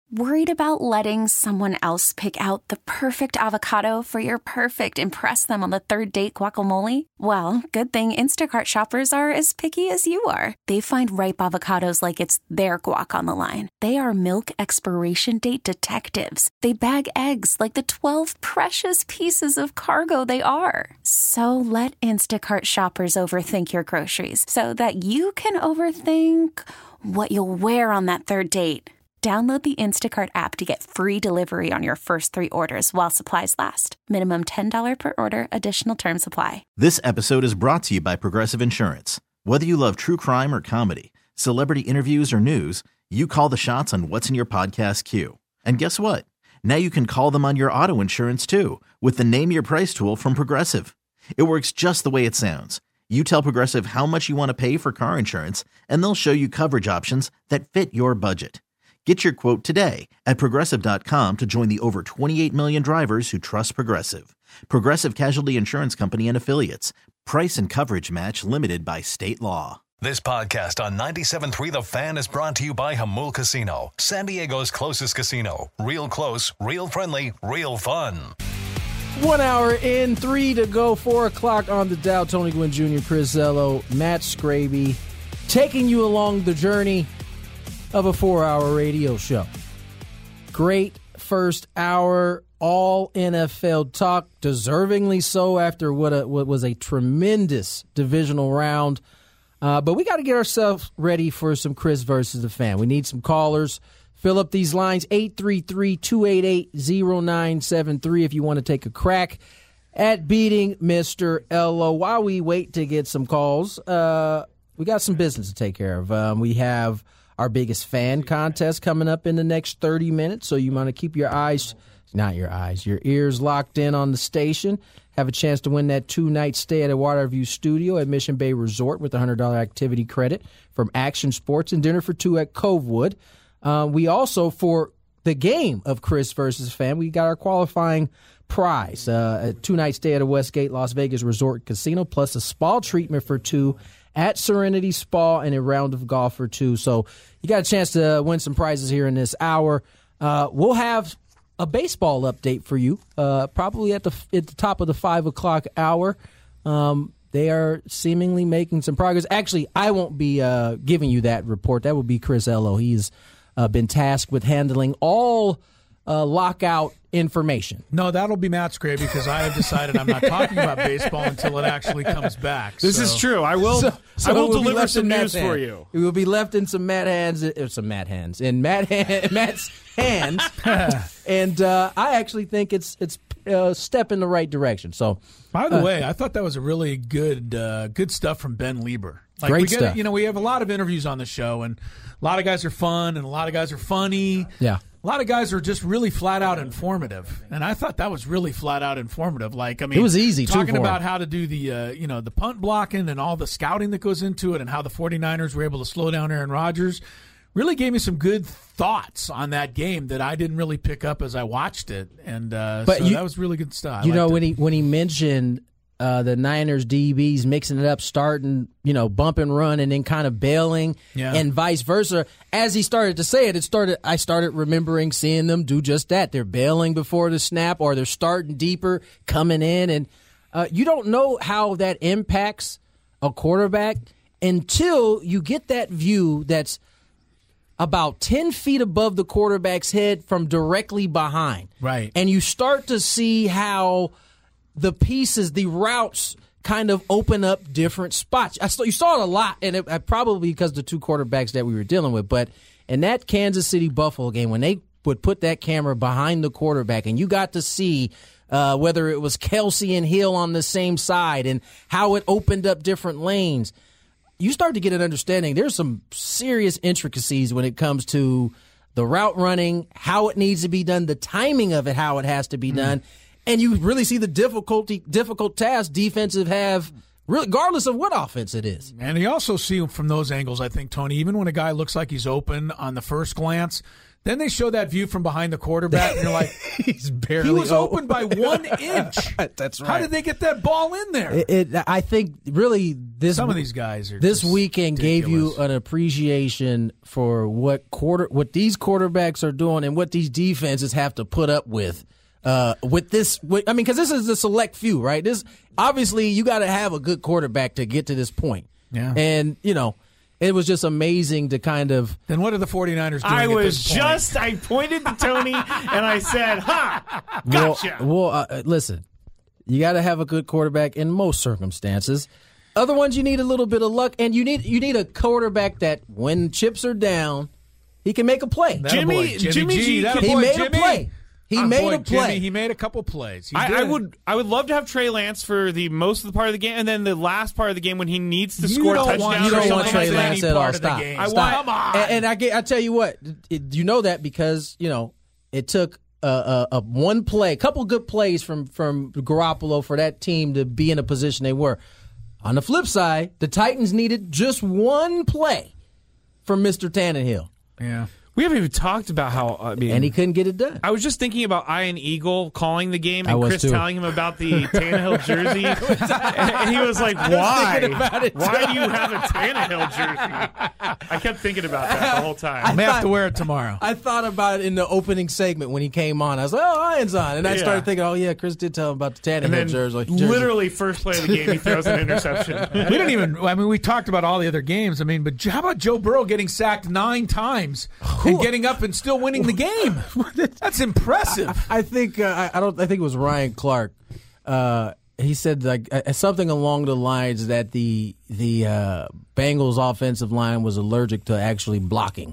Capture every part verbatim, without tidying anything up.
Worried about letting someone else pick out the perfect avocado for your perfect impress them on the third date guacamole? Well, good thing Instacart shoppers are as picky as you are. They find ripe avocados like it's their guac on the line. They are milk expiration date detectives. They bag eggs like the twelve precious pieces of cargo they are. So let Instacart shoppers overthink your groceries so that you can overthink what you'll wear on that third date. Download the Instacart app to get free delivery on your first three orders while supplies last. Minimum ten dollars per order. Additional terms apply. This episode is brought to you by Progressive Insurance. Whether you love true crime or comedy, celebrity interviews or news, you call the shots on what's in your podcast queue. And guess what? Now you can call them on your auto insurance too with the Name Your Price tool from Progressive. It works just the way it sounds. You tell Progressive how much you want to pay for car insurance, and they'll show you coverage options that fit your budget. Get your quote today at Progressive dot com to join the over twenty-eight million drivers who trust Progressive. Progressive Casualty Insurance Company and Affiliates. Price and coverage match limited by state law. This podcast on ninety-seven point three The Fan is brought to you by Jamul Casino, San Diego's closest casino. Real close, real friendly, real fun. One hour in, three to go, four o'clock on the Dow. Tony Gwynn Junior, Chris Zello, Matt Scraby, taking you along the journey of a four-hour radio show. Great first hour, all N F L talk, deservingly so after what, a, what was a tremendous divisional round. Uh, but we got to get ourselves ready for some Chris versus the Fan. We need some callers. Fill up these lines, eight three three, two eight eight, zero nine seven three if you want to take a crack at beating Mister Ello. While we wait to get some calls, uh, we got some business to take care of. Um, we have our biggest fan contest coming up in the next thirty minutes, so you want to keep your eyes, not your eyes, your ears locked in on the station. Have a chance to win that two-night stay at a Waterview Studio at Mission Bay Resort with a one hundred dollars activity credit from Action Sports and dinner for two at Covewood. Uh, we also, for the game of Chris versus Fan, we got our qualifying prize, uh, a two-night stay at a Westgate Las Vegas Resort Casino, plus a spa treatment for two at Serenity Spa and a round of golf for two. So you got a chance to win some prizes here in this hour. Uh, we'll have a baseball update for you, uh, probably at the at the top of the five o'clock hour. Um, they are seemingly making some progress. Actually, I won't be uh, giving you that report. That will be Chris Ello. He's uh, been tasked with handling all uh, lockout information. No, that'll be Matt Scraby because I have decided I'm not talking about baseball until it actually comes back. This so. is true. I will. So, so I will we'll deliver some news for you. It will be left in some Matt hands, or some Matt hands, in Matt hand, Matt's hands, and uh, I actually think it's it's a step in the right direction. So, by the uh, way, I thought that was a really good uh, good stuff from Ben Lieber. Like Great we get, stuff. You know, we have a lot of interviews on the show, and a lot of guys are fun, and a lot of guys are funny. Yeah. A lot of guys are just really flat out informative, and I thought that was really flat out informative. Like, I mean, it was easy too, talking for about him. how to do the uh, you know the punt blocking and all the scouting that goes into it, and how the 49ers were able to slow down Aaron Rodgers. Really gave me some good thoughts on that game that I didn't really pick up as I watched it, and uh, but so you, that was really good stuff. I you know liked when it. he when he mentioned uh, the Niners D Bs mixing it up, starting, you know, bump and run, and then kind of bailing, Yeah. and vice versa. As he started to say it, it started. I started remembering seeing them do just that. They're bailing before the snap, or they're starting deeper, coming in, and uh, you don't know how that impacts a quarterback until you get that view that's about ten feet above the quarterback's head from directly behind. Right. And you start to see how the pieces, the routes, kind of open up different spots. I saw, you saw it a lot, and it, uh, probably because of the two quarterbacks that we were dealing with. But in that Kansas City-Buffalo game, when they would put that camera behind the quarterback, and you got to see uh, whether it was Kelsey and Hill on the same side and how it opened up different lanes, you start to get an understanding. There's some serious intricacies when it comes to the route running, how it needs to be done, the timing of it, how it has to be mm. done. And you really see the difficulty, difficult task defensive have, regardless of what offense it is. And you also see from those angles, I think, Tony, even when a guy looks like he's open on the first glance, Then they show that view from behind the quarterback, and you're like, he's barely he was open. open by one inch. That's right. How did they get that ball in there? It, it, I think really this Some of these guys are this just weekend ridiculous. gave you an appreciation for what quarter what these quarterbacks are doing and what these defenses have to put up with. Uh, with this, with, I mean, because this is the select few, right? This obviously you got to have a good quarterback to get to this point. Yeah, and you know. It was just amazing to kind of... Then what are the 49ers doing I at was this point? just, I pointed to Tony, and I said, ha, gotcha. Well, well uh, listen, you got to have a good quarterback in most circumstances. Other ones, you need a little bit of luck, and you need you need a quarterback that, when chips are down, he can make a play. That Jimmy- boy, Jimmy, Jimmy G, G, that he boy, made Jimmy. a play. He Our made boy a play. Jimmy, he made a couple plays. He I, did. I would I would love to have Trey Lance for the most of the part of the game, and then the last part of the game when he needs to You score don't touchdowns. want- You or don't something want Trey like that. Lance at part all. of the Stop. game. I Stop. want- Come on. And, and I, get- I tell you what, it, you know that because, you know, it took a, a, a one play, a couple good plays from, from Garoppolo for that team to be in a position they were. On the flip side, the Titans needed just one play from Mister Tannehill, Yeah. We haven't even talked about how, I mean, and he couldn't get it done. I was just thinking about Ian Eagle calling the game I and was Chris too. telling him about the Tannehill jersey. and he was like, why? thinking about it, Why do you have a Tannehill jersey? I kept thinking about that the whole time. I may have to wear it tomorrow. I thought about it in the opening segment when he came on. I was like, oh, Iron's on. And I Yeah. started thinking, oh, yeah, Chris did tell him about the Tannehill and then jersey. jersey. literally first play of the game, he throws an interception. We don't even. I mean, we talked about all the other games. I mean, but how about Joe Burrow getting sacked nine times and getting up and still winning the game? That's impressive. I think uh, I, I don't. I think it was Ryan Clark. Uh, he said like uh, something along the lines that the the uh, Bengals offensive line was allergic to actually blocking.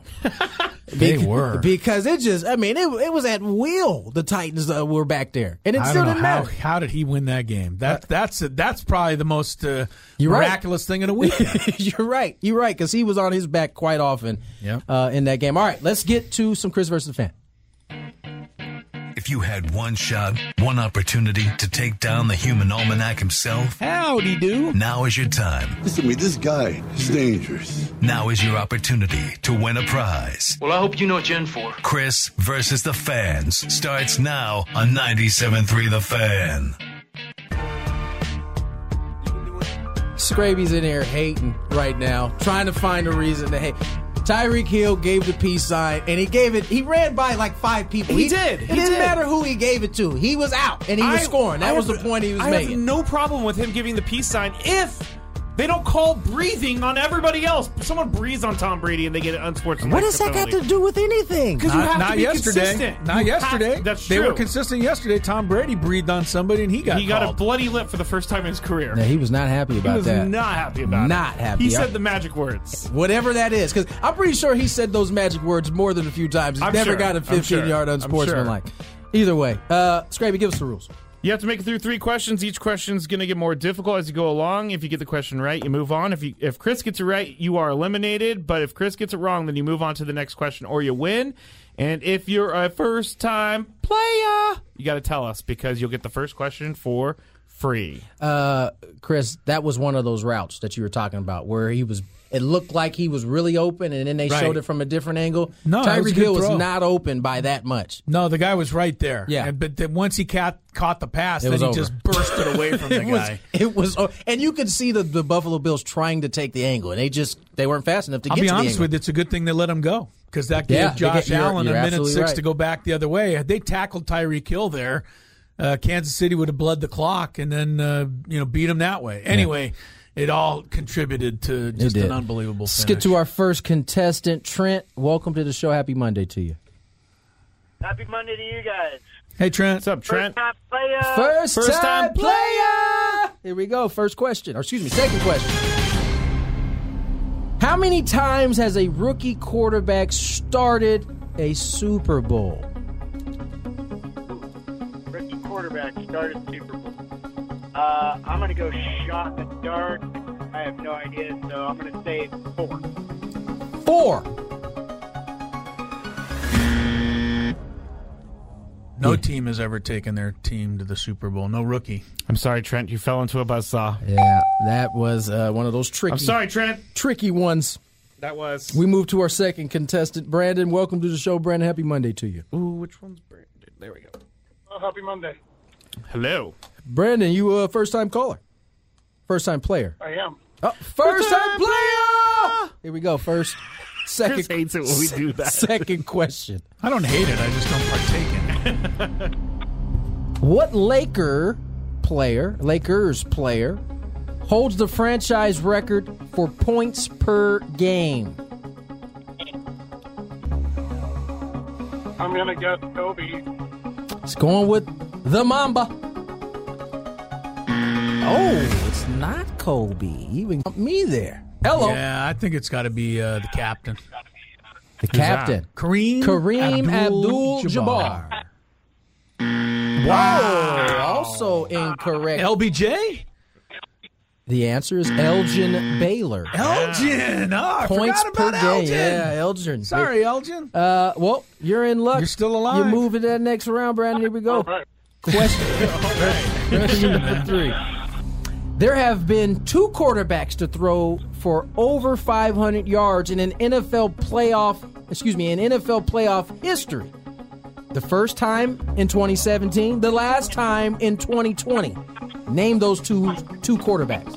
They were. Because it just. I mean, it it was at will. The Titans uh, were back there, and it I still don't know didn't how, matter. how did he win that game? That that's that's probably the most uh, You're right. miraculous thing in a weekend. You're right. You're right because he was on his back quite often. Yep. Uh, in that game. All right, let's get to some Chris versus the Fan. If you had one shot, one opportunity to take down the human almanac himself, Howdy do. now is your time. Listen to me, this guy is dangerous. Now is your opportunity to win a prize. Well, I hope you know what you're in for. Chris versus the Fans starts now on ninety-seven point three The Fan. Scraby's in here hating right now, trying to find a reason to hate. Tyreek Hill gave the peace sign, and he gave it. He ran by like five people. He did. It He didn't did. matter who he gave it to. He was out, and he was I- scoring. That I was have- the point he was I making. have no problem with him giving the peace sign if they don't call breathing on everybody else. Someone breathes on Tom Brady and they get an unsportsmanlike What does that got to do with anything? Because you Not, have not to be yesterday. consistent. Not You have- yesterday. that's They true. were consistent yesterday. Tom Brady breathed on somebody and he got He got a called. bloody lip for the first time in his career. Yeah, he was not happy He about was that. not happy about it. Not happy. He I- said the magic words. Whatever that is, because I'm pretty sure he said those magic words more than a few times. He's I'm never sure. got a I'm sure. fifteen-yard I'm unsportsmanlike. Either way, uh, Scraby, give us the rules. You have to make it through three questions. Each question is going to get more difficult as you go along. If you get the question right, you move on. If you, if Chris gets it right, you are eliminated. But if Chris gets it wrong, then you move on to the next question or you win. And if you're a first-time player, you got to tell us because you'll get the first question for free. Uh, Chris, that was one of those routes that you were talking about where he was. It looked like he was really open, and then they Right. showed it from a different angle. No, that was a Tyreek good Hill was throw. not open by that much. No, the guy was right there. Yeah. And, but then once he caught, caught the pass, then was he over. just bursted away from the it was, guy. it was, oh, and you could see the, the Buffalo Bills trying to take the angle, and they just they weren't fast enough to I'll get be to the honest angle. with you, it's a good thing they let him go because that gave Yeah, they Josh get- you're- Allen you're a minute absolutely six right. to go back the other way. Had they tackled Tyreek Hill there, uh, Kansas City would have bled the clock and then uh, you know beat him that way. Anyway, it all contributed to just did. an unbelievable Let's finish. get to our first contestant, Trent. Welcome to the show. Happy Monday to you. Happy Monday to you guys. Hey, Trent. What's up, Trent? First time player. First, First time time player. Here we go. First question, or excuse me, second question. How many times has a rookie quarterback started a Super Bowl? Rookie quarterback started Super Bowl. Uh, I'm going to go shot in the dark. I have no idea, so I'm going to say four. Four. No team has ever taken their team to the Super Bowl. No rookie. I'm sorry, Trent. You fell into a buzzsaw. Yeah, that was uh, one of those tricky, I'm sorry, Trent. tricky ones. That was. We move to our second contestant, Brandon. Welcome to the show, Brandon. Happy Monday to you. Ooh, which one's Brandon? There we go. Oh, happy Monday. Hello. Brandon, you a first-time caller? First-time player? I am. Oh, first-time player! Here we go. First, second. Chris hates it when we do that. Second question. I don't hate it. I just don't partake in it. What Laker player, Lakers player, holds the franchise record for points per game? I'm going to guess Kobe. It's going with the Mamba. Oh, it's not Kobe. Even me there. Hello. Yeah, I think it's got to be uh, the captain. The captain. Kareem, Kareem Abdul-Jabbar. Abdul-Jabbar. Wow. Also incorrect. L B J? The answer is Elgin Baylor. Elgin. Oh, I Points forgot per about game. Elgin. Yeah, Elgin. Sorry, Elgin. Uh, well, you're in luck. You're still alive. You move to that next round, Brandon. Here we go. All right. Question, question number three. There have been two quarterbacks to throw for over five hundred yards in an N F L playoff, excuse me, in N F L playoff history. The first time in twenty seventeen, the last time in twenty twenty. Name those two two quarterbacks.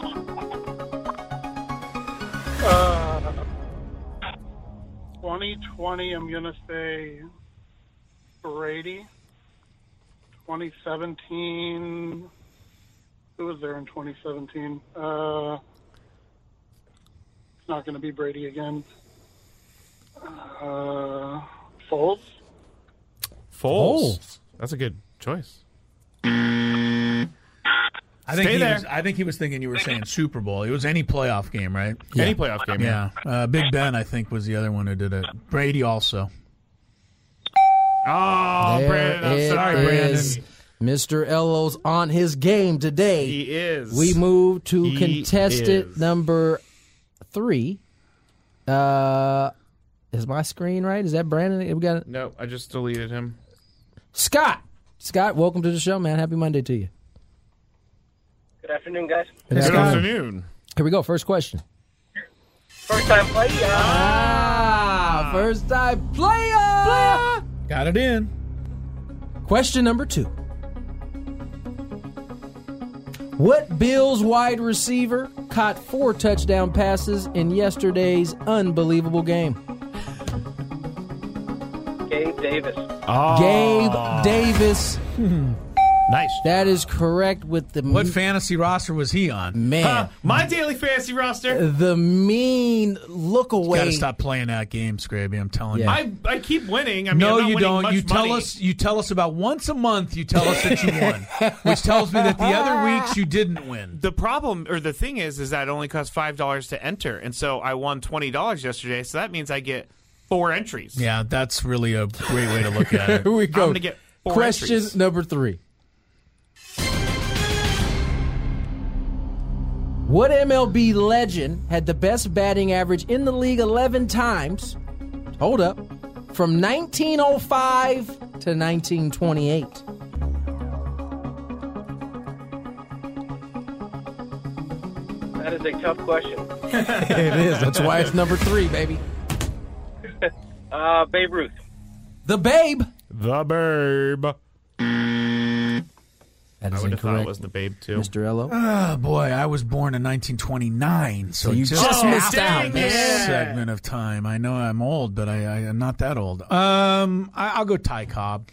Uh, twenty twenty, I'm going to say Brady. twenty seventeen, who was there in twenty seventeen? Uh, it's not going to be Brady again. Uh, Foles? Foles. That's a good choice. I think Stay he there. was, I think he was thinking you were saying Super Bowl. It was any playoff game, right? Any playoff game. Yeah. Uh, Big Ben, I think, was the other one who did it. Brady also. Oh, There Brandon. I'm it sorry, is. Brandon. Mister Ello's on his game today. He is. We move to He contestant is. number three. Uh, is my screen right? Is that Brandon? We got it. No, I just deleted him. Scott. Scott, welcome to the show, man. Happy Monday to you. Good afternoon, guys. Good Scott. afternoon. Here we go. First question. First time player. Ah, first time player. Got it in. Question number two. What Bills wide receiver caught four touchdown passes in yesterday's unbelievable game? Gabe Davis. Oh. Gabe Davis. Nice. That is correct with the What fantasy roster was he on? man. Huh, my daily fantasy roster. The mean look away. Got to stop playing that game, Scraby. I'm telling Yeah. you. I, I keep winning. I mean, No, I'm not you winning don't. much You tell money. us. You tell us about once a month. You tell us that you won, which tells me that the other weeks you didn't win. The problem, or the thing is, is that it only costs five dollars to enter, and so I won twenty dollars yesterday. So that means I get four entries. Yeah, that's really a great way to look at it. Here we go. I'm going to get four Question entries. number three. What M L B legend had the best batting average in the league eleven times? Hold up. From nineteen oh five to nineteen twenty-eight. That is a tough question. It is. That's why it's number three, baby. Uh, Babe Ruth. The Babe. The Babe. That I is would have thought it incorrect, was the Babe too. Mister Ello. Oh, boy, I was born in nineteen twenty-nine, so, So you just, just missed after out, this man. segment of time. I know I'm old, but I, I, I'm not that old. Um, I, I'll go Ty Cobb.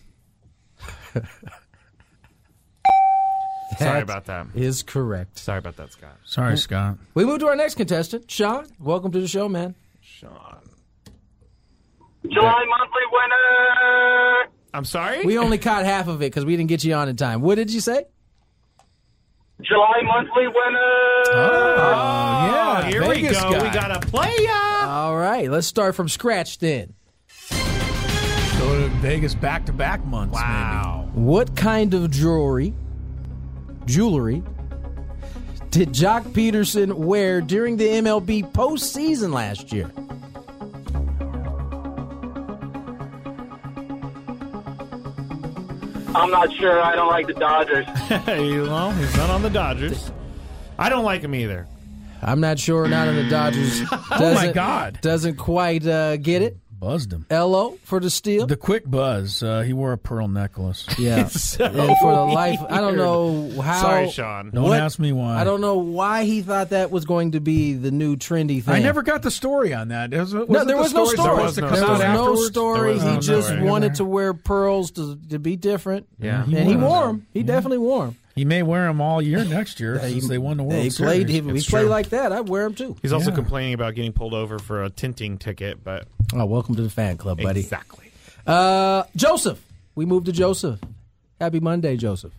Sorry That about that. Is correct. Sorry about that, Scott. Sorry, Scott. We move to our next contestant, Sean. Welcome to the show, man. Sean. July monthly winner. I'm sorry? We only caught half of it because we didn't get you on in time. What did you say? July monthly winner. Oh, yeah. Here Vegas we go. guy. We got a playa. All right, let's start from scratch then. Go to Vegas back-to-back months, Wow. What kind of jewelry, jewelry, did Jock Peterson wear during the M L B postseason last year? I'm not sure. I don't like the Dodgers. Hey, well, he's not on the Dodgers. I don't like him either. I'm not sure. Not in the Dodgers. Oh, my God. Doesn't quite uh, get it. Buzzed him. Elo for the steal. The quick buzz. Uh, he wore a pearl necklace. Yeah. So and for the life, I don't know how. Sorry, Sean. Don't what- ask me why. I don't know why he thought that was going to be the new trendy thing. I never got the story on that. Was, No, wasn't there the was no story story. supposed to There come There out was no afterwards? story. There was He no just story. wanted to wear pearls to to be different. Yeah. and he wore wore them. them. He definitely wore them. He may wear them all year next year He- since they won the World He Series. played. He, he It's played true. like that. I'd wear them too. He's also Yeah. complaining about getting pulled over for a tinting ticket, but Oh, welcome to the fan club, buddy. exactly. Uh, Joseph. We moved to Joseph. Happy Monday, Joseph.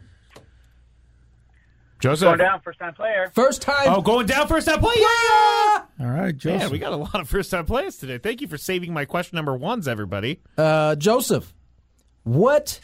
Joseph. Going down, first time player. First time. Oh, going down first time play. Yeah! All right, Joseph. Man, we got a lot of first time players today. Thank you for saving my question number ones, everybody. Uh, Joseph. What?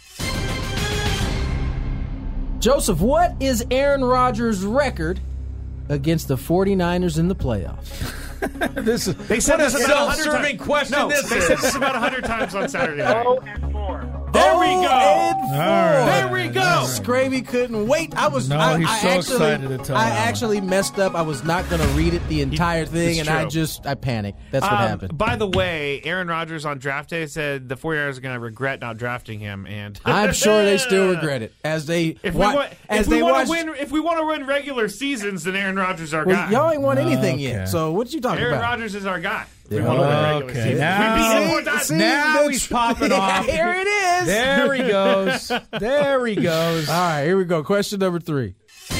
Joseph, what is Aaron Rodgers' record against the 49ers in the playoffs? this is They said what a this about a hundred self-serving times. question No, this they is. said this about a hundred times on Saturday night. Oh and four. There we go. And four. right. There we go. Scravy couldn't wait. I was. No, I, he's I so actually, excited to tell I that one. actually messed up. I was not going to read it the entire thing, it's and I true. just I panicked. That's what Um, happened. By the way, Aaron Rodgers on draft day said the 49ers are going to regret not drafting him, and I'm sure they still regret it as they If wa- we want, as if they we want watch. to win, if we want to win regular seasons, then Aaron Rodgers is our Well, guy. y'all ain't won anything Okay. yet. So what you talking Aaron about? Rodgers is our guy. If we Yeah. want to win regular Okay, seasons. now- we beat him four See, times. see, Now the he's tr- popping off. Here it is. There he goes. There he goes. All right, here we go. Question number three.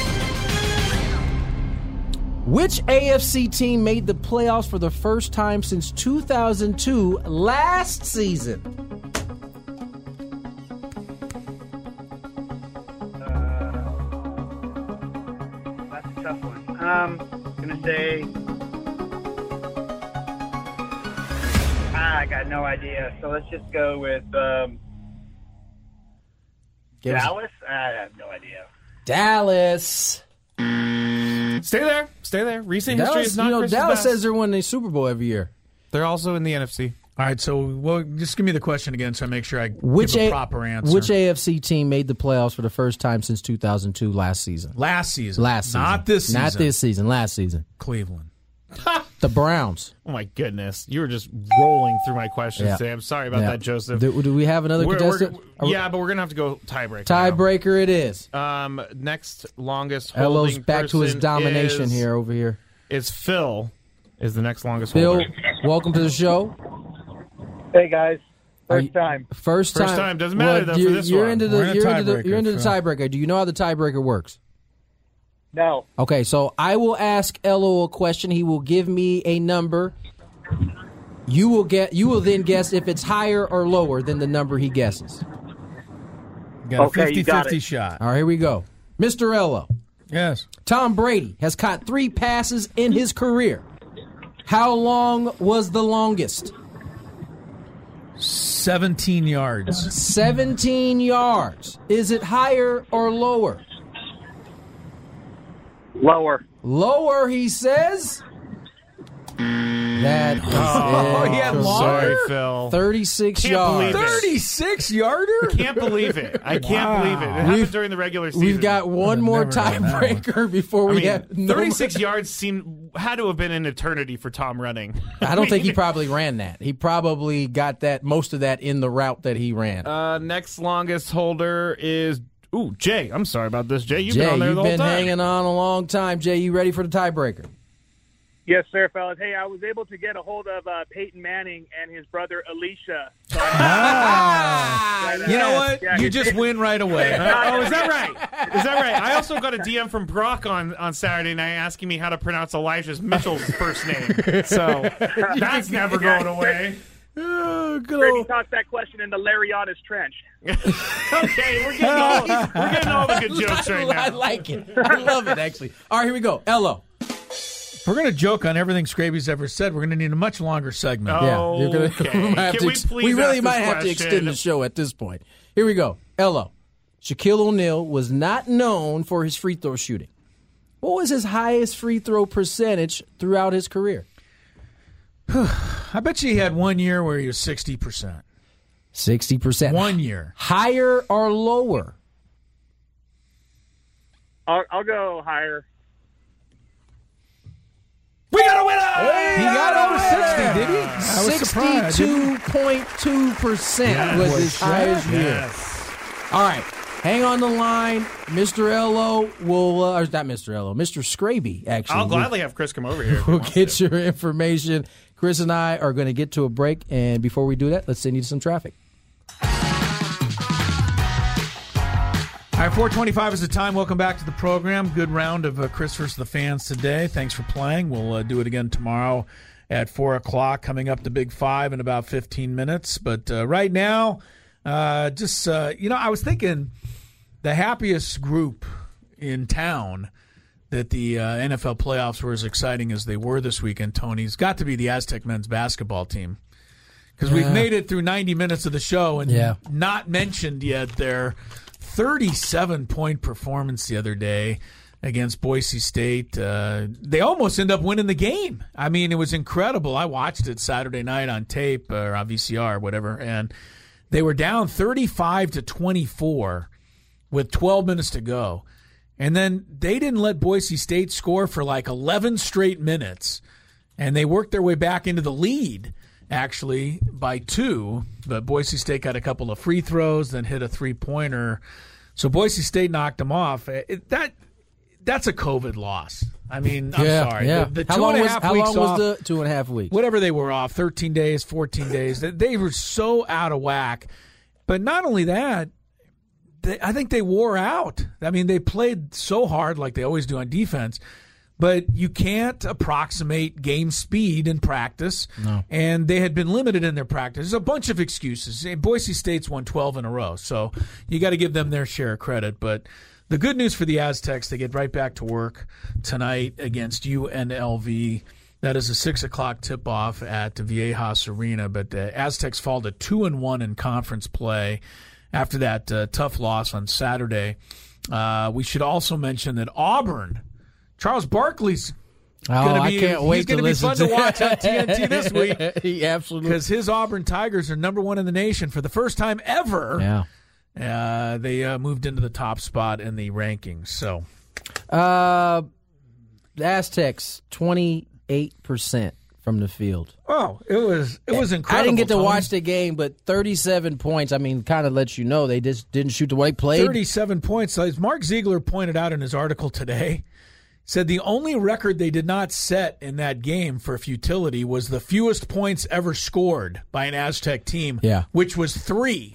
Which A F C team made the playoffs for the first time since two thousand two last season? That's a tough one. Um, gonna say. Ah, I got no idea. So let's just go with um, Give us- Dallas. I have no idea. Dallas. Stay there. Stay there. Recent history Dallas, is not you know, Chris's Dallas best. says they're winning the Super Bowl every year. They're also in the N F C. All right, so well, just give me the question again so I make sure I Which give a A- proper answer. Which A F C team made the playoffs for the first time since two thousand two last season? Last season. Last season. Not this season. Not this season. Last season. Cleveland. The Browns. Oh my goodness, you were just rolling through my questions Yeah. today. I'm sorry about Yeah. that, Joseph. Do, do we have another We're- contestant? we're- yeah, but we're gonna have to go tiebreaker. now. Tiebreaker it is. Um, next longest Elo's holding back to his person domination is, here over here. Is Phil is the next longest Phil, holder. welcome to the show. Hey guys, Are first you- time. First time. First time. Doesn't matter, though, for you're, this you're one. Into the, We're in a you're into the, tiebreaker, you're into the Phil. tiebreaker. Do you know how the tiebreaker works? No. Okay, so I will ask Elo a question. He will give me a number. You will get. You will then guess if it's higher or lower than the number he guesses. You got Okay, a you fifty-fifty got it. shot. All right, here we go. Mister Elo, Yes. Tom Brady has caught three passes in his career. How long was the longest? seventeen yards. seventeen yards. Is it higher or lower? Lower. Lower, he says. That is Oh, incorrect. he had I'm longer? sorry, Phil. thirty-six Can't yards. believe it. thirty-six yarder? Can't believe it. I can't Wow. believe it. It happened We've- during the regular season. We've got one I've more never done that one. tiebreaker before I we mean, have no thirty-six yards seemed had to have been an eternity for Tom running. I don't think he probably ran that. He probably got that most of that in the route that he ran. Uh, next longest holder is ooh Jay. I'm sorry about this, Jay. You've Jay, been on there you've the whole been time. hanging on a long time. Jay, you ready for the tiebreaker? Yes, sir, fellas. Hey, I was able to get a hold of uh, Peyton Manning and his brother Alicia. So Ah, you know what? Yeah, you he- just win right away. oh, is that right? Is that right? I also got a D M from Brock on, on Saturday night asking me how to pronounce Elijah Mitchell's first name. So that's never going away. Oh, good Brady old. tossed that question into Lariana's trench. Okay, we're getting all we're getting all the good jokes right I now. like it. I love it, actually. All right, here we go. Elo. If we're going to joke on everything Scraby's ever said, we're going to need a much longer segment. Oh, Yeah, you're gonna, okay. we might have Can to we ex- please we really ask might this have to question? extend the show at this point. Here we go. Elo. Shaquille O'Neal was not known for his free throw shooting. What was his highest free throw percentage throughout his career? I bet you he had one year where he was sixty percent. sixty percent. One year. Higher or lower? I'll, I'll go higher. We got a winner! Hey, he got over sixty, did he? I was surprised. sixty-two point two percent Yeah, was boy, his highest year. yes. All right. Hang on the line. Mister Ello will, uh, or not Mister Ello, Mister Scraby, actually. I'll gladly have Chris come over here. if he We'll wants get to. your information. Chris and I are going to get to a break, and before we do that, let's send you to some traffic. All right, four twenty-five is the time. Welcome back to the program. Good round of uh, Chris versus the fans today. Thanks for playing. We'll uh, do it again tomorrow at four o'clock, coming up to Big Five in about fifteen minutes. But uh, right now, uh, just, uh, you know, I was thinking the happiest group in town that the uh, N F L playoffs were as exciting as they were this weekend, Tony's got to be the Aztec men's basketball team. Because Yeah. we've made it through ninety minutes of the show and Yeah. not mentioned yet their thirty-seven point performance the other day against Boise State. Uh, they almost end up winning the game. I mean, it was incredible. I watched it Saturday night on tape or on V C R or whatever, and they were down thirty-five to twenty-four with twelve minutes to go. And then they didn't let Boise State score for like eleven straight minutes, and they worked their way back into the lead, actually, by two. But Boise State got a couple of free throws, then hit a three-pointer. So Boise State knocked them off. It, that That's a COVID loss. I mean, I'm yeah, sorry. Yeah. The, the how two long and a was, half how weeks long off, was the two and a half weeks? whatever they were off, thirteen days, fourteen days, they, they were so out of whack. But not only that, they, I think they wore out. I mean, they played so hard like they always do on defense, but you can't approximate game speed in practice. No. And they had been limited in their practice. There's a bunch of excuses. Boise State's won twelve in a row, so you got to give them their share of credit. But the good news for the Aztecs, they get right back to work tonight against U N L V. That is a six o'clock tip-off at the Viejas Arena. But the Aztecs fall to two and one in conference play after that uh, tough loss on Saturday. Uh, we should also mention that Auburn, Charles Barkley's Oh, gonna I be, can't wait he's to going to be listen fun to to watch on T N T this week. He absolutely. Because his Auburn Tigers are number one in the nation for the first time ever. Yeah. Uh, they uh, moved into the top spot in the rankings. So, Uh, the Aztecs, twenty-eight percent from the field. oh, it was it was incredible. I didn't get to Tony. watch the game, but thirty-seven points, I mean, kind of lets you know they just didn't shoot the way they played. thirty-seven points. As Mark Ziegler pointed out in his article today, said the only record they did not set in that game for futility was the fewest points ever scored by an Aztec team, Yeah. which was three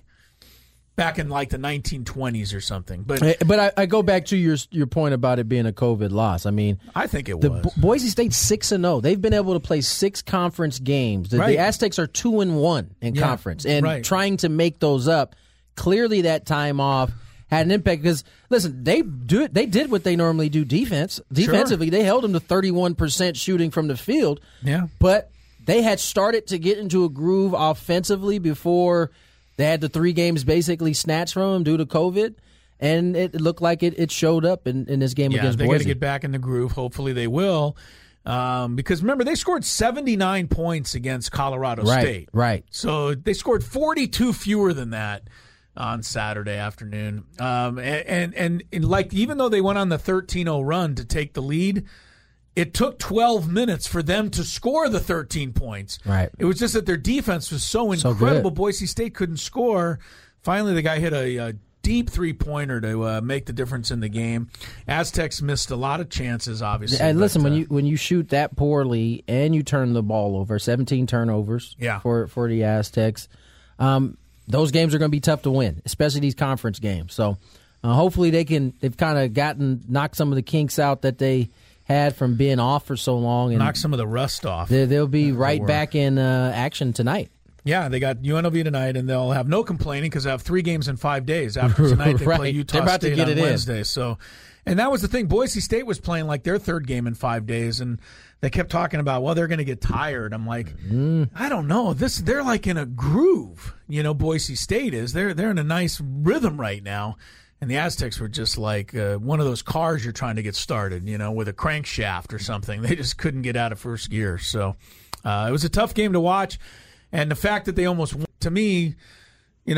back in like the nineteen twenties or something. But Eh, But I, I go back to your your point about it being a COVID loss. I mean, I think it the was. Bo- Boise State's six and zero. They've been able to play six conference games. The, Right. the Aztecs are two and one in Yeah, conference, and right. trying to make those up. Clearly, that time off had an impact because listen, they do it. They did what they normally do defense defensively. They held them to thirty-one percent shooting from the field. Yeah. but they had started to get into a groove offensively before they had the three games basically snatched from them due to COVID, and it looked like it, it showed up in, in this game Yeah, against they got to Boise. get back in the groove. Hopefully they will. Um, because remember, they scored seventy-nine points against Colorado Right, State. right. So they scored forty-two fewer than that on Saturday afternoon. Um, and, and, and, and like, even though they went on the thirteen oh run to take the lead, it took twelve minutes for them to score the thirteen points. Right. It was just that their defense was so So incredible. good. Boise State couldn't score. Finally, the guy hit a, a deep three-pointer to uh, make the difference in the game. Aztecs missed a lot of chances, obviously. And listen, but, when uh, you when you shoot that poorly and you turn the ball over, seventeen turnovers Yeah. for for the Aztecs, um, those games are going to be tough to win, especially these conference games. So uh, hopefully they can. They've kind of gotten knocked some of the kinks out that they had from being off for so long, and knock some of the rust off. they, they'll be right were. back in uh, action tonight. Yeah, they got U N L V tonight, and they'll have no complaining because they have three games in five days. After tonight, they Right. play They're Utah about to State get on it in. Wednesday. So, and that was the thing. Boise State was playing like their third game in five days, and they kept talking about, well, they're going to get tired. I'm like, Mm. I don't know. This they're like in a groove. You know, Boise State is. They're they're in a nice rhythm right now. And the Aztecs were just like uh, one of those cars you're trying to get started, you know, with a crankshaft or something. They just couldn't get out of first gear. So uh, it was a tough game to watch. And the fact that they almost won, to me, you know,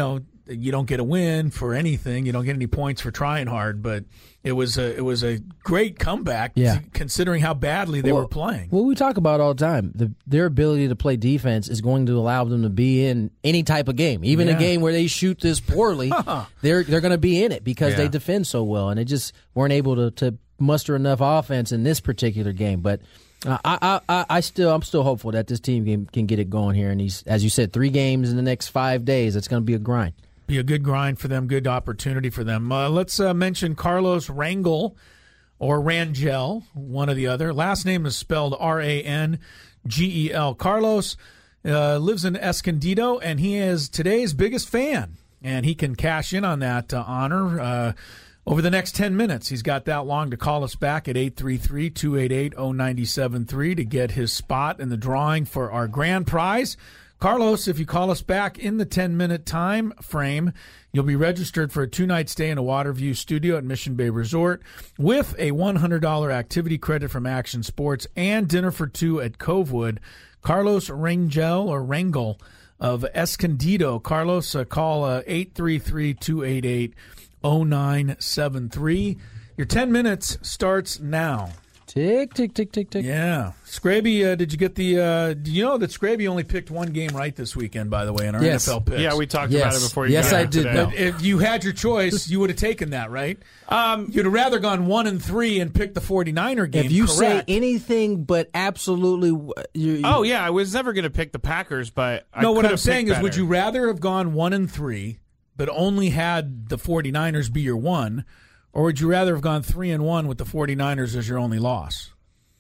you don't get a win for anything. You don't get any points for trying hard, but it was a it was a great comeback Yeah. considering how badly they well, were playing. Well, we talk about all the time. The, their ability to play defense is going to allow them to be in any type of game, even Yeah. a game where they shoot this poorly. they're they're going to be in it because Yeah. they defend so well, and they just weren't able to, to muster enough offense in this particular game. But uh, I, I I still I'm still hopeful that this team can, can get it going here. And these, as you said, three games in the next five days. It's going to be a grind. Be a good grind for them, good opportunity for them. Uh, let's uh, mention Carlos Rangel or Rangel, one or the other. Last name is spelled R A N G E L. Carlos uh, lives in Escondido, and he is today's biggest fan, and he can cash in on that uh, honor uh, over the next ten minutes. He's got that long to call us back at eight three three, two eight eight, zero nine seven three to get his spot in the drawing for our grand prize. Carlos, if you call us back in the ten-minute time frame, you'll be registered for a two-night stay in a Waterview studio at Mission Bay Resort with a one hundred dollars activity credit from Action Sports and dinner for two at Covewood. Carlos Rangel or Rangel of Escondido. Carlos, uh, call uh, eight three three, two eight eight, zero nine seven three. Your ten minutes starts now. Tick, tick, tick, tick, tick. Yeah. Scraby, uh, did you get the uh, – do you know that Scraby only picked one game right this weekend, by the way, in our Yes. N F L picks? Yeah, we talked Yes. about it before you Yes, got I here did today. know. But if you had your choice, you would have taken that, right? Um, You'd have rather gone one and three and picked the 49er game, If you correct? say anything but absolutely, you, you, Oh, yeah, I was never going to pick the Packers, but I No, what could I'm have saying picked is would better. you rather have gone one and three but only had the 49ers be your one, or would you rather have gone three and one with the 49ers as your only loss?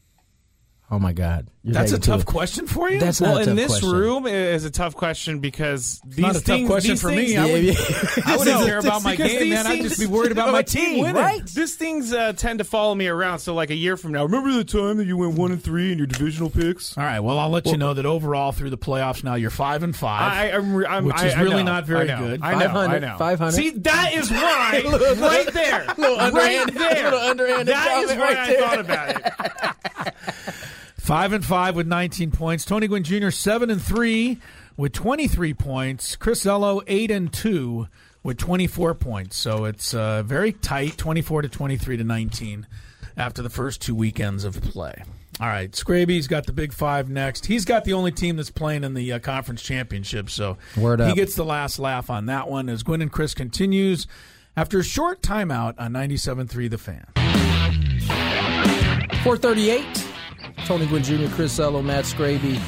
oh my God, You're That's a taking tough two. question for you? That's Well, not a in tough this question. room is a tough question because these not a tough things, question these for things, me. I would, Yeah, I wouldn't No, care about my because game, these man. I'd things- just be worried about my team winning. right? These things uh, tend to follow me around. So, like a year from now, remember the time that you went one and three in your divisional picks? All right, well, I'll let you know that overall through the playoffs now you're five and five. I, I'm, re- I'm, Which I, is I really know, not very I know, good. I know, five hundred, I know. five hundred. See, that is why, right there, right underhanded- there, little underhanded that is comment why right I there. thought about it. Five and five with nineteen points. Tony Gwynn Junior seven and three with twenty-three points. Chris Ello eight and two with twenty-four points. So it's uh, very tight, twenty-four to twenty-three to nineteen after the first two weekends of play. All right, Scraby's got the Big Five next. He's got the only team that's playing in the uh, conference championship, so Word he up. gets the last laugh on that one as Gwynn and Chris continues after a short timeout on ninety-seven point three The Fan. four thirty-eight. Tony Gwynn Junior, Chris Ello, Matt Scraby.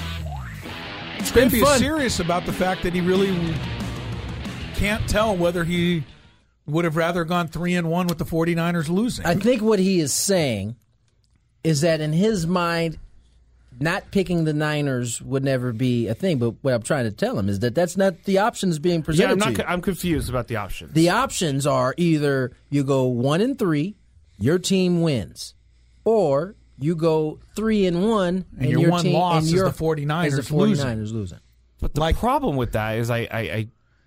Scraby is fun. serious about the fact that he really can't tell whether he would have rather gone three and one with the 49ers losing. I think what he is saying is that in his mind, not picking the Niners would never be a thing. But what I'm trying to tell him is that that's not the options being presented Yeah, I'm to not. you. co- I'm confused about the options. The options are either you go one and three, your team wins, or you go three and one, and, your one team, loss and is your, the 49ers is the 49ers losing. But the problem with that is I, I, I,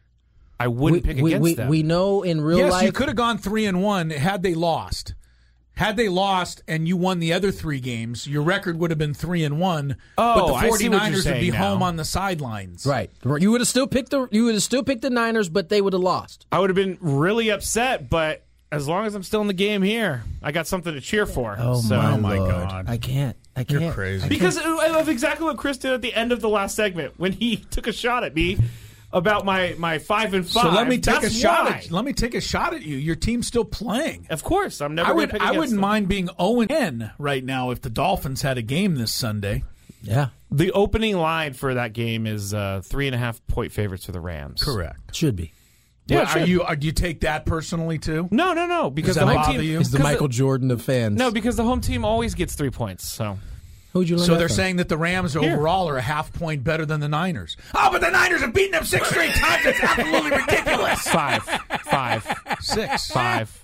I wouldn't we, pick we, against we, them. we know in real yes, life. you could have gone three and one had they lost. Had they lost and you won the other three games, your record would have been three and one. Oh, but I the see what you're 49ers would saying be now. home on the sidelines. Right, you would have still picked the you would have still picked the Niners, but they would have lost. I would have been really upset, but as long as I'm still in the game here, I got something to cheer for. Oh so, my, Oh, my Lord. God. I can't. I can't. You're crazy. Because of exactly what Chris did at the end of the last segment when he took a shot at me about my, my five and five. So let me take That's a shot why. at let me take a shot at you. Your team's still playing. Of course, I'm never. I gonna would pick I against wouldn't them. mind being oh and ten right now if the Dolphins had a game this Sunday. Yeah, The opening line for that game is uh, three and a half point favorites for the Rams. Correct. should be. Yeah, Well, sure. are you are, do you take that personally too? No, no, no. Because Does the that home bother team you? He's the 'cause Michael Jordan of fans. No, because the home team always gets three points. So Who'd you learn So that they're from? saying that the Rams Here. overall are a half point better than the Niners. Oh, but the Niners have beaten them six straight times. It's absolutely ridiculous. five, five, Six. five.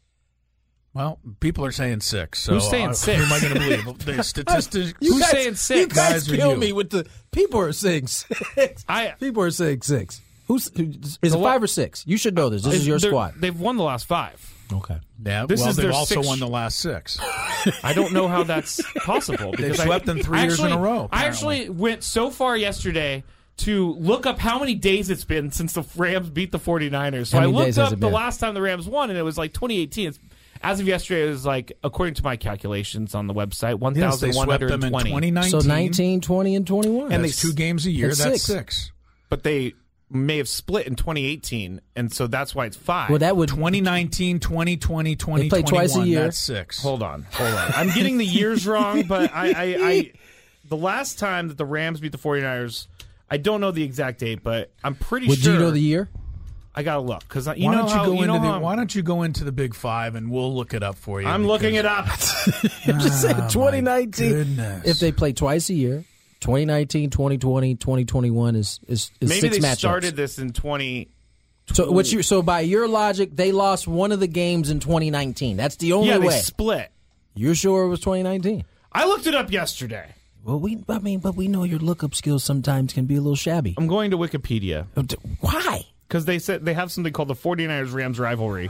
Well, people are saying six. So Who's saying uh, six? Who am I going to believe? The statistics. You Who's guys, saying six? You guys, Guys or kill you? me with the people are saying six. I- people are saying six. Who's is it The five lo- or six? You should know this. This is your They're- squad. They've won the last five. Okay. Yeah, This well, is they've their also sixth- won the last six. I don't know how that's possible. Because swept I, them three I years in actually- a row, I apparently. actually went so far yesterday to look up how many days it's been since the Rams beat the 49ers. So How I many looked days has up it the been? last time the Rams won, and it was like twenty eighteen. It's, as of yesterday, it was like, according to my calculations on the website, one Yes, they thousand swept one them hundred in twenty. twenty nineteen. So nineteen, twenty, and twenty-one. And That's- they two games a year. that's That's six. six. But they may have split in twenty eighteen, and so that's why it's five. Well, that would twenty nineteen, twenty twenty, twenty They play twenty-one. twice a year. That's six. Hold on, hold on. I'm getting the years wrong, but I, I, I the last time that the Rams beat the 49ers, I don't know the exact date, but I'm pretty Would sure. you know the year? I gotta look because you why know don't you how, go you know into the how Why don't you go into the Big Five and we'll look it up for you? I'm looking it up. I'm just saying my twenty nineteen. goodness. If they play twice a year, twenty nineteen, twenty twenty, twenty twenty-one is is, is Maybe six they matchups. started this in twenty. So what you so by your logic, they lost one of the games in twenty nineteen. That's the only Yeah, they way. split. You're sure it was twenty nineteen? I looked it up yesterday. Well, we I mean, but we know your lookup skills sometimes can be a little shabby. I'm going to Wikipedia Why? because they said they have something called the 49ers Rams rivalry.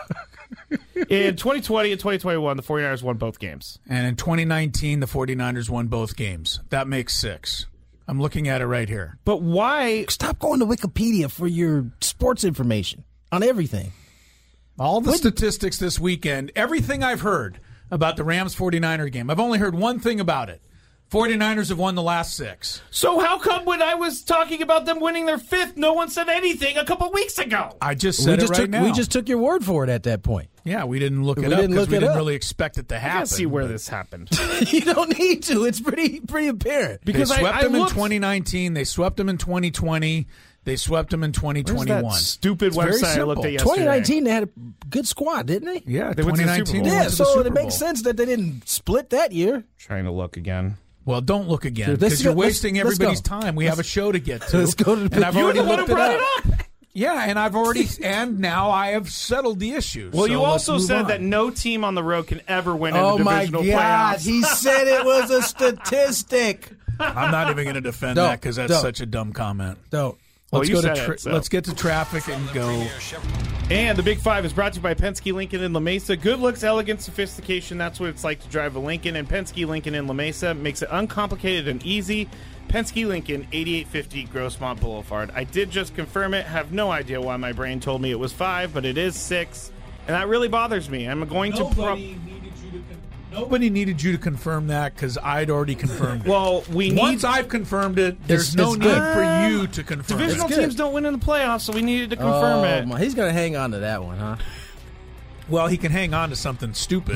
In twenty twenty and twenty twenty-one, the 49ers won both games. And in twenty nineteen, the 49ers won both games. That makes six. I'm looking at it right here. But why? Stop going to Wikipedia for your sports information on everything. All the What- statistics this weekend, everything I've heard about the Rams 49er game, I've only heard one thing about it. 49ers have won the last six. So how come when I was talking about them winning their fifth, no one said anything a couple weeks ago? I just We said just it right took now. we just took your word for it at that point. yeah, we didn't look We it up didn't because look we it didn't up. really expect it to I happen. gotta see where but this happened. You don't need to. It's pretty pretty apparent. Because they I- swept I them in looked- twenty nineteen. They swept them in twenty twenty. They swept them in twenty Where's twenty-one. that stupid It's very website I looked simple. at yesterday? twenty nineteen, they had a good squad, didn't they? Yeah, They went to the Super twenty nineteen. Bowl. they Yeah, went to the so Super it makes Bowl. sense that they didn't split that year. Trying to look again. Well, don't look again Dude, let's because you're go- let's- wasting let's everybody's go. time. We have a show to get to. Let's go to the and I've You're already the one who looked it brought up. it up. Yeah, and I've already and now I have settled the issue. Well, so you let's also move said on. that no team on the road can ever win in Oh the my divisional God! playoffs. He said it was a statistic. I'm not even going to defend Don't, that because that's don't. such a dumb comment. Don't. Well, Let's you go to said tra- it, so. let's get to traffic and go. And the Big Five is brought to you by Penske Lincoln in La Mesa. Good looks, elegance, sophistication. That's what it's like to drive a Lincoln. And Penske Lincoln in La Mesa makes it uncomplicated and easy. Penske Lincoln, eighty-eight fifty Grossmont Boulevard. I did just confirm it. Have no idea why my brain told me it was five, but it is six. And that really bothers me. I'm going to... Pro- needed you to con- Nobody needed you to confirm that because I'd already confirmed it. well, we need... Once I've confirmed it, there's It's- no it's need good. for you to confirm Divisional it. It's good. teams don't win in the playoffs, so we needed to confirm Oh, it. my- he's gonna hang on to that one, huh? Well, he can hang on to something stupid.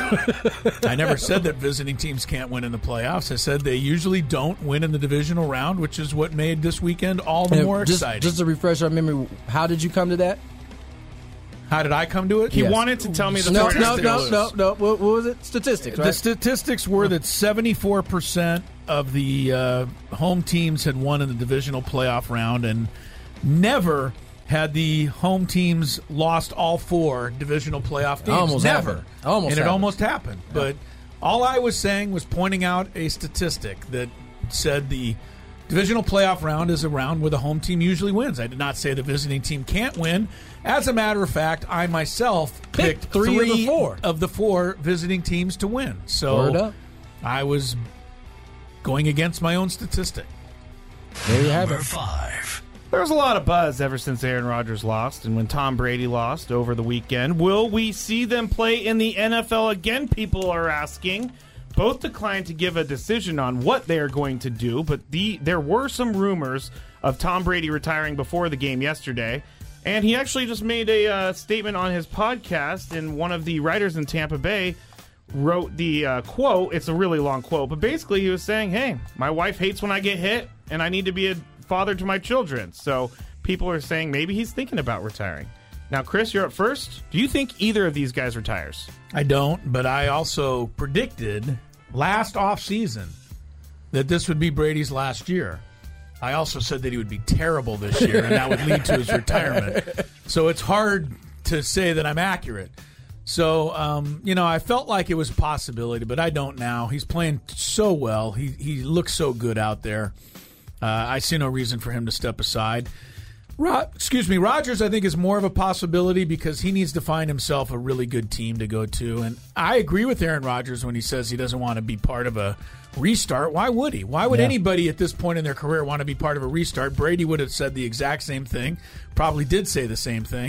I never said that visiting teams can't win in the playoffs. I said they usually don't win in the divisional round, which is what made this weekend all the And more just, exciting. Just to refresh our memory, how did you come to that? How did I come to it? He Yes. wanted to tell me the No, 49ers no, lose. no, no, no. What, what was it? Statistics, The right? statistics were that seventy-four percent of the uh, home teams had won in the divisional playoff round, and never had the home teams lost all four divisional playoff games. Almost never. happened. Almost and it happened. almost happened. But all I was saying was pointing out a statistic that said the divisional playoff round is a round where the home team usually wins. I did not say the visiting team can't win. As a matter of fact, I myself Picked picked three of the four. of the four visiting teams to win. So Word up. I was going against my own statistic. There you have Number it. five. There was a lot of buzz ever since Aaron Rodgers lost and when Tom Brady lost over the weekend. Will we see them play in the N F L again, people are asking. Both declined to give a decision on what they are going to do, but the there were some rumors of Tom Brady retiring before the game yesterday. And he actually just made a uh, statement on his podcast, and one of the writers in Tampa Bay wrote the uh, quote. It's a really long quote, but basically he was saying, hey, my wife hates when I get hit, and I need to be a father to my children. So people are saying maybe he's thinking about retiring. Now, Chris, you're up first. Do you think either of these guys retires? I don't, but I also predicted last offseason that this would be Brady's last year. I also said that he would be terrible this year, and that would lead to his retirement. So it's hard to say that I'm accurate. So, um, you know, I felt like it was a possibility, but I don't now. He's playing so well. He he looks so good out there. Uh, I see no reason for him to step aside. Ro- excuse me, Rodgers, I think, is more of a possibility because he needs to find himself a really good team to go to. And I agree with Aaron Rodgers when he says he doesn't want to be part of a restart. Why would he? Why would yeah. anybody at this point in their career want to be part of a restart? Brady would have said the exact same thing, probably did say the same thing.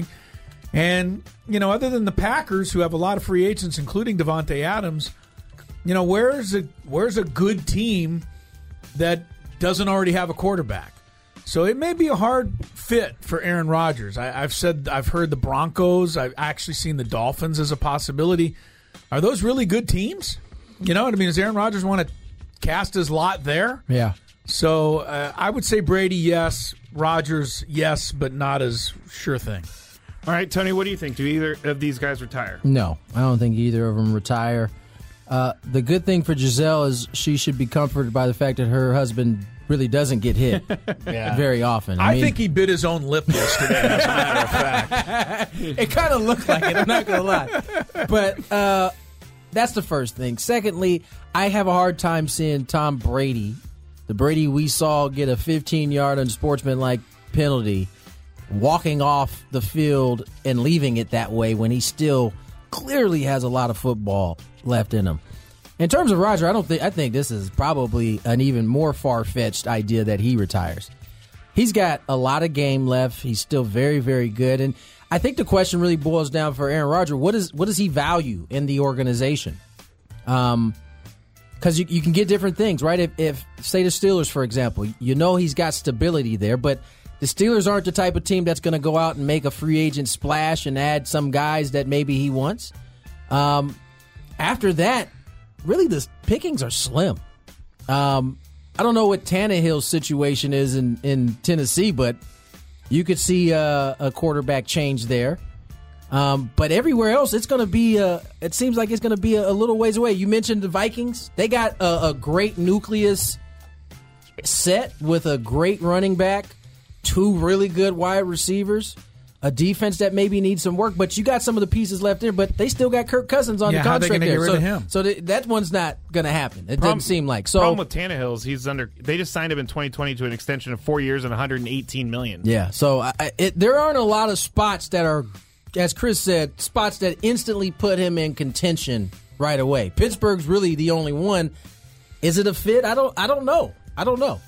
And, you know, other than the Packers, who have a lot of free agents, including Devontae Adams, you know, where's a, where's a good team that doesn't already have a quarterback? So it may be a hard fit for Aaron Rodgers. I, I've said I've heard the Broncos. I've actually seen the Dolphins as a possibility. Are those really good teams? You know what I mean? Does Aaron Rodgers want to cast his lot there? Yeah. So uh, I would say Brady, yes. Rodgers, yes, but not as sure thing. All right, Tony, what do you think? Do either of these guys retire? No, I don't think either of them retire. Uh, the good thing for Giselle is she should be comforted by the fact that her husband really doesn't get hit yeah. very often. I, I mean, think he bit his own lip yesterday, as a matter of fact. It kind of looked like it, I'm not going to lie. But uh, that's the first thing. Secondly, I have a hard time seeing Tom Brady, the Brady we saw get a fifteen-yard unsportsmanlike penalty, walking off the field and leaving it that way when he still clearly has a lot of football left in him. In terms of Roger, I don't think I think this is probably an even more far-fetched idea that he retires. He's got a lot of game left. He's still very, very good. And I think the question really boils down for Aaron Rodgers, what is what does he value in the organization? Um, because you, you can get different things, right? If, if, say, the Steelers, for example, you know he's got stability there, but the Steelers aren't the type of team that's going to go out and make a free agent splash and add some guys that maybe he wants. Um, after that, really, the pickings are slim. Um, I don't know what Tannehill's situation is in, in Tennessee, but you could see a, a quarterback change there. Um, but everywhere else, it's going to be. A, it seems like it's going to be a, a little ways away. You mentioned the Vikings; they got a, a great nucleus set with a great running back, two really good wide receivers, a defense that maybe needs some work, but you got some of the pieces left there, but they still got Kirk Cousins on yeah, the contract how they there. get rid so of him? so th- that one's not going to happen. It Problem, doesn't seem like. So problem with Tannehill is he's under. They just signed him in twenty twenty to an extension of four years and one hundred eighteen million dollars. Yeah, so I, it, there aren't a lot of spots that are, as Chris said, spots that instantly put him in contention right away. Pittsburgh's really the only one. Is it a fit? I don't. I don't know. I don't know.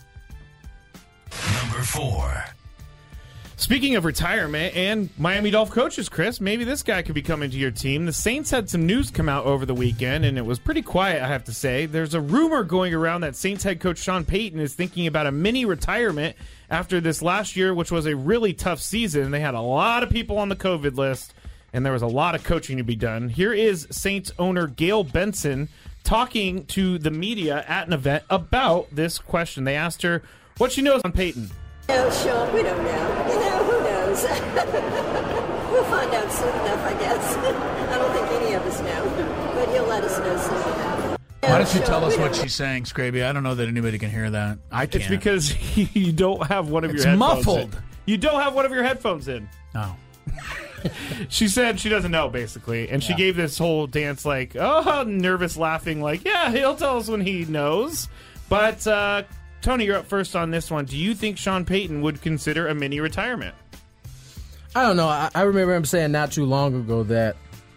Number four. Speaking of retirement and Miami Dolphin coaches, Chris, maybe this guy could be coming to your team. The Saints had some news come out over the weekend, and it was pretty quiet, I have to say. There's a rumor going around that Saints head coach Sean Payton is thinking about a mini retirement after this last year, which was a really tough season. They had a lot of people on the COVID list, and there was a lot of coaching to be done. Here is Saints owner Gail Benson talking to the media at an event about this question. They asked her what she knows on Payton. No, Sean, we don't know. You know, who knows? We'll find out soon enough, I guess. I don't think any of us know, but he'll let us know soon enough. Why don't you tell us what she's saying, Scraby? I don't know that anybody can hear that. I can't. It's because you don't have one of it's your headphones muffled. in. You don't have one of your headphones in. Oh. She said she doesn't know, basically, and she Yeah. gave this whole dance like, oh, nervous laughing, like, yeah, he'll tell us when he knows. But, uh, Tony, you're up first on this one. Do you think Sean Payton would consider a mini retirement? I don't know. I, I remember him saying not too long ago that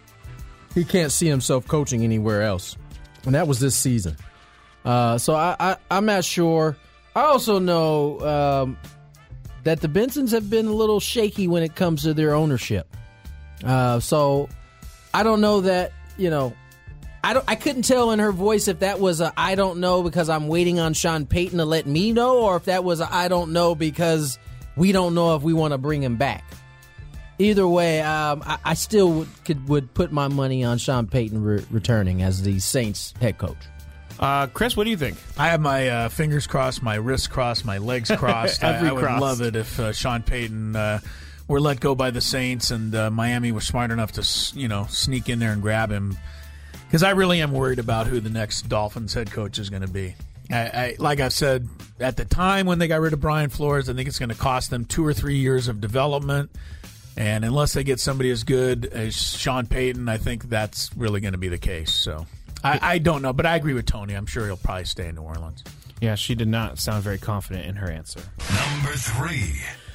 he can't see himself coaching anywhere else, and that was this season. Uh, so I, I, I'm not sure. I also know um, that the Bensons have been a little shaky when it comes to their ownership. Uh, so I don't know that, you know, I don't. I couldn't tell in her voice if that was a I don't know because I'm waiting on Sean Payton to let me know, or if that was a I don't know because we don't know if we want to bring him back. Either way, um, I, I still would, could, would put my money on Sean Payton re- returning as the Saints head coach. Uh, Chris, what do you think? I have my uh, fingers crossed, my wrists crossed, my legs crossed. Every I, I would crossed. love it if uh, Sean Payton uh, were let go by the Saints and uh, Miami was smart enough to, you know, sneak in there and grab him. Because I really am worried about who the next Dolphins head coach is going to be. I, I, like I've said, at the time when they got rid of Brian Flores, I think it's going to cost them two or three years of development. And unless they get somebody as good as Sean Payton, I think that's really going to be the case. So I, I don't know, but I agree with Tony. I'm sure he'll probably stay in New Orleans. Yeah, she did not sound very confident in her answer. Number three.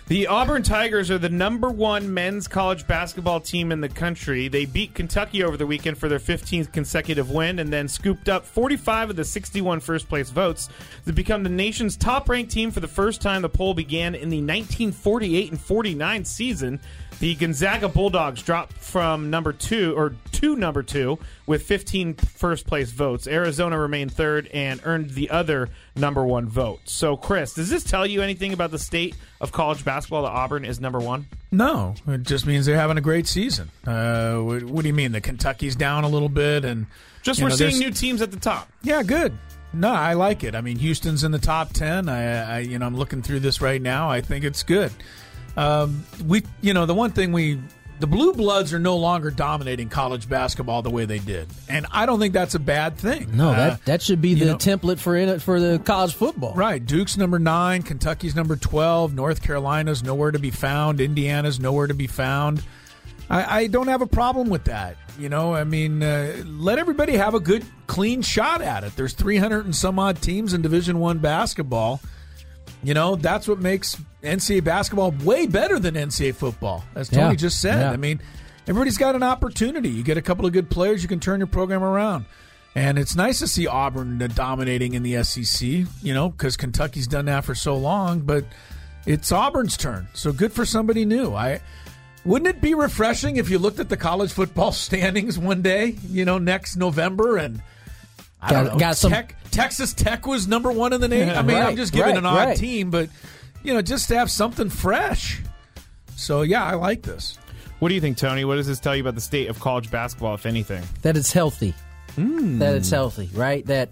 The Auburn Tigers are the number one men's college basketball team in the country. They beat Kentucky over the weekend for their fifteenth consecutive win and then scooped up forty-five of the sixty-one first-place votes to become the nation's top-ranked team for the first time. The poll began in the nineteen forty-eight and forty-nine season. The Gonzaga Bulldogs dropped from number two or to number two with fifteen first-place votes. Arizona remained third and earned the other number one vote. So, Chris, does this tell you anything about the state of college basketball that Auburn is number one? No, it just means they're having a great season. Uh, what, what do you mean? The Kentucky's down a little bit, and just we're know, seeing new teams at the top. Yeah, good. No, I like it. I mean, Houston's in the top ten. I, I you know, I'm looking through this right now. I think it's good. Um, we, you know, the one thing we, the Blue Bloods are no longer dominating college basketball the way they did, and I don't think that's a bad thing. No, uh, that that should be the know, template for in, for the college football. Right, Duke's number nine, Kentucky's number twelve, North Carolina's nowhere to be found, Indiana's nowhere to be found. I, I don't have a problem with that. You know, I mean, uh, let everybody have a good, clean shot at it. There's three hundred and some odd teams in Division One basketball. You know, that's what makes N C double A basketball way better than N C double A football, as Tony yeah, just said. yeah. I mean, everybody's got an opportunity. You get a couple of good players, you can turn your program around. And it's nice to see Auburn dominating in the S E C, you know, because Kentucky's done that for so long. But it's Auburn's turn, so good for somebody new. I Wouldn't it be refreshing if you looked at the college football standings one day, you know, next November, and I got, don't know, got some... Tech, Texas Tech was number one in the nation? I mean, right, I'm just giving right, an odd right. team, but, you know, just to have something fresh. So, yeah, I like this. What do you think, Tony? What does this tell you about the state of college basketball, if anything? That it's healthy. Mm. That it's healthy, right? That,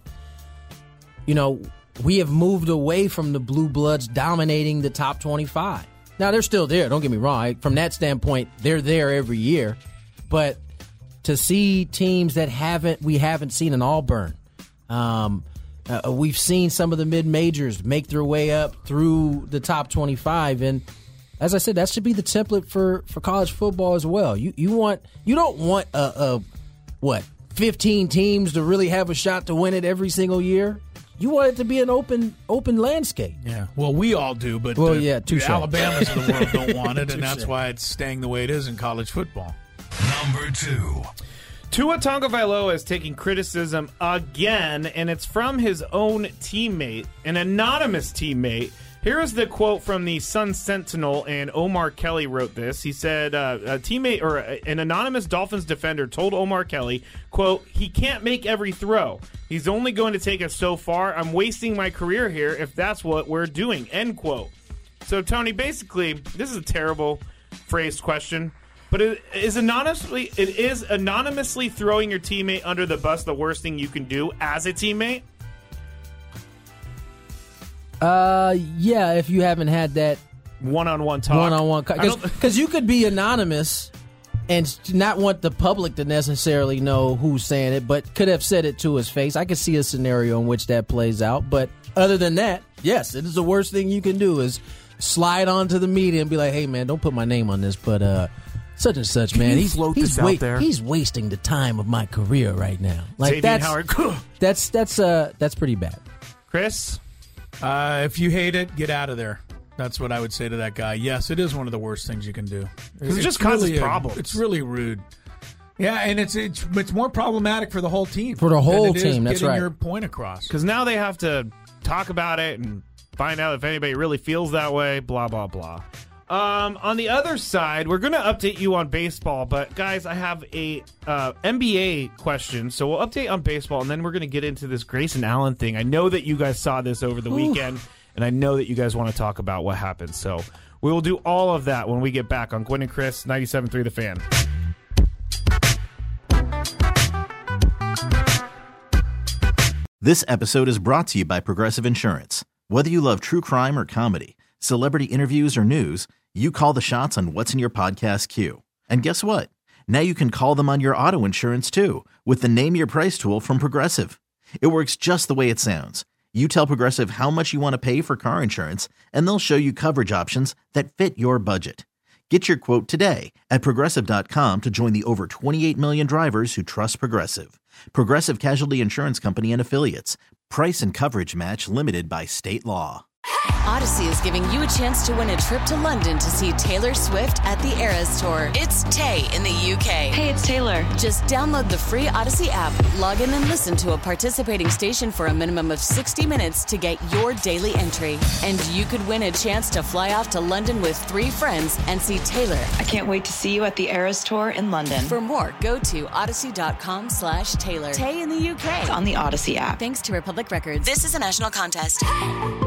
you know, we have moved away from the Blue Bloods dominating the top twenty-five. Now, they're still there. Don't get me wrong. From that standpoint, they're there every year. But to see teams that haven't we haven't seen in Auburn, um, uh, we've seen some of the mid-majors make their way up through the top twenty-five. And as I said, that should be the template for, for college football as well. You you want you don't want a, a what fifteen teams to really have a shot to win it every single year. You want it to be an open open landscape. Yeah, well, we all do, but well, uh, yeah, the Alabamas of the world don't want it, and Touché. that's why it's staying the way it is in college football. Number two. Tua Tagovailoa is taking criticism again, and it's from his own teammate, an anonymous teammate. Here is the quote from the Sun Sentinel, and Omar Kelly wrote this. He said, uh, a teammate or an anonymous Dolphins defender told Omar Kelly, quote, "He can't make every throw. He's only going to take us so far. I'm wasting my career here if that's what we're doing," end quote. So, Tony, basically, this is a terrible phrased question, but it is anonymously, it is anonymously throwing your teammate under the bus the worst thing you can do as a teammate? Uh, yeah, if you haven't had that one-on-one talk. One-on-one. Because you could be anonymous and not want the public to necessarily know who's saying it, but could have said it to his face. I could see a scenario in which that plays out. But other than that, yes, it is the worst thing you can do is slide onto the media and be like, hey, man, don't put my name on this, but uh, such and such, man. He's, he's, wa- he's wasting the time of my career right now. Like that's, Howard. that's, that's, uh, that's pretty bad. Chris? Uh, if you hate it, get out of there. That's what I would say to that guy. Yes, it is one of the worst things you can do. It just causes really problems. A, it's really rude. Yeah, and it's it's it's more problematic for the whole team. For the whole than it team, is that's getting right. your point across. Because now they have to talk about it and find out if anybody really feels that way, blah, blah, blah. Um, on the other side, we're going to update you on baseball, but guys, I have a uh, N B A question, so we'll update on baseball, and then we're going to get into this Grayson Allen thing. I know that you guys saw this over the Ooh. weekend, and I know that you guys want to talk about what happened, so we will do all of that when we get back on Gwynn and Chris, ninety-seven point three The Fan. This episode is brought to you by Progressive Insurance. Whether you love true crime or comedy, celebrity interviews or news, you call the shots on what's in your podcast queue. And guess what? Now you can call them on your auto insurance too with the Name Your Price tool from Progressive. It works just the way it sounds. You tell Progressive how much you want to pay for car insurance, and they'll show you coverage options that fit your budget. Get your quote today at Progressive dot com to join the over twenty-eight million drivers who trust Progressive. Progressive Casualty Insurance Company and Affiliates. Price and coverage match limited by state law. Odyssey is giving you a chance to win a trip to London to see Taylor Swift at the Eras Tour. It's Tay in the U K. Hey, it's Taylor. Just download the free Odyssey app, log in and listen to a participating station for a minimum of sixty minutes to get your daily entry. And you could win a chance to fly off to London with three friends and see Taylor. I can't wait to see you at the Eras Tour in London. For more, go to odyssey.com slash Taylor. Tay in the U K. It's on the Odyssey app. Thanks to Republic Records. This is a national contest.